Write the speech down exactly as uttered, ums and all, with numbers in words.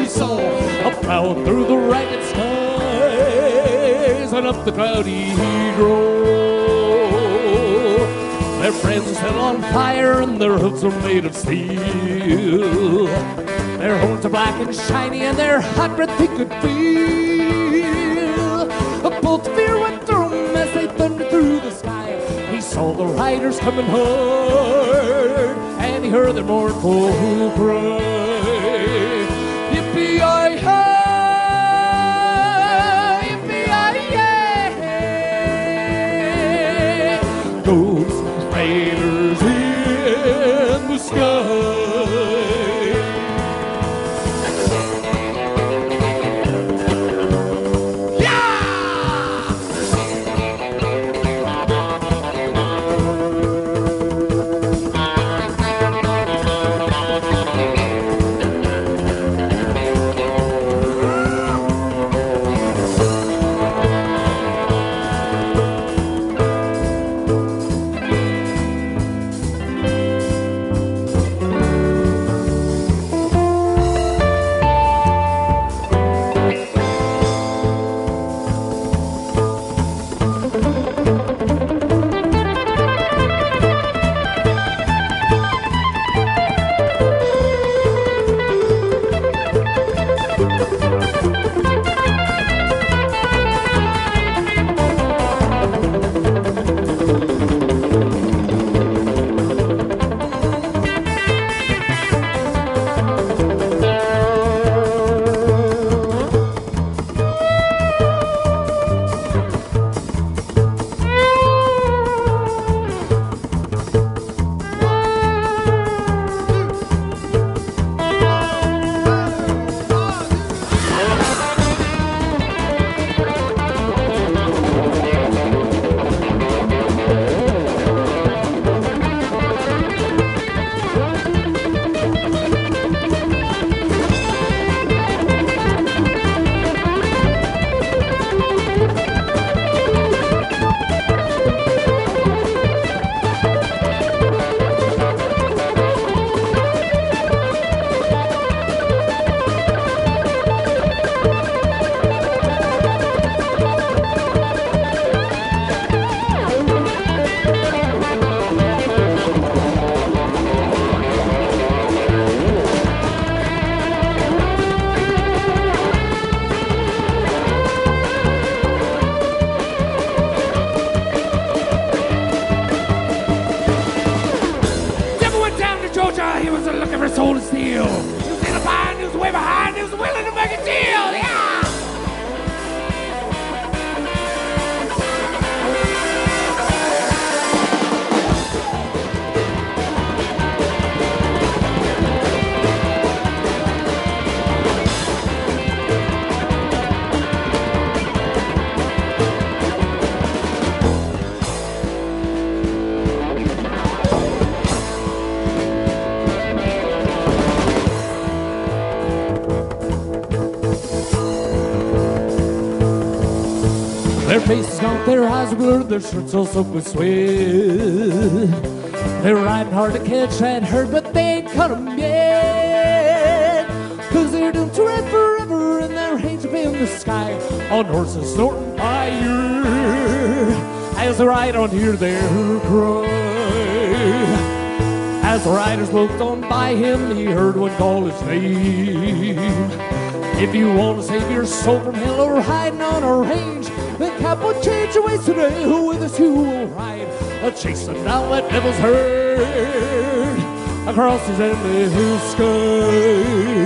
she saw, a plowing through the ragged skies and up the cloudy grove. Their friends are set on fire and their hooves are made of steel. Their horns are black and shiny and their hot breath he could feel. A bolt of fear went through him as they thundered through the sky. He saw the riders coming hard and he heard their mournful cry. Yippee-yi-yi, yippee-yi-yi, those raiders in the sky. He was looking for soul to steal. He was in a bind, he was way behind, he was willing to make a deal. Yeah! Their faces gaunt, their eyes are blurred, their shirts all soaked with sweat. They're riding hard to catch that herd, but they ain't cut 'em yet. Cause they're doomed to ride forever and their hands up in the sky on horses snorting fire. As the ride on, hear their cry. As the riders looked on by him, he heard one call his name. If you want to save your soul from hell or hiding on a range, then cowboy, change your ways today. With us you will ride, a chasing down that devil's herd across his endless sky.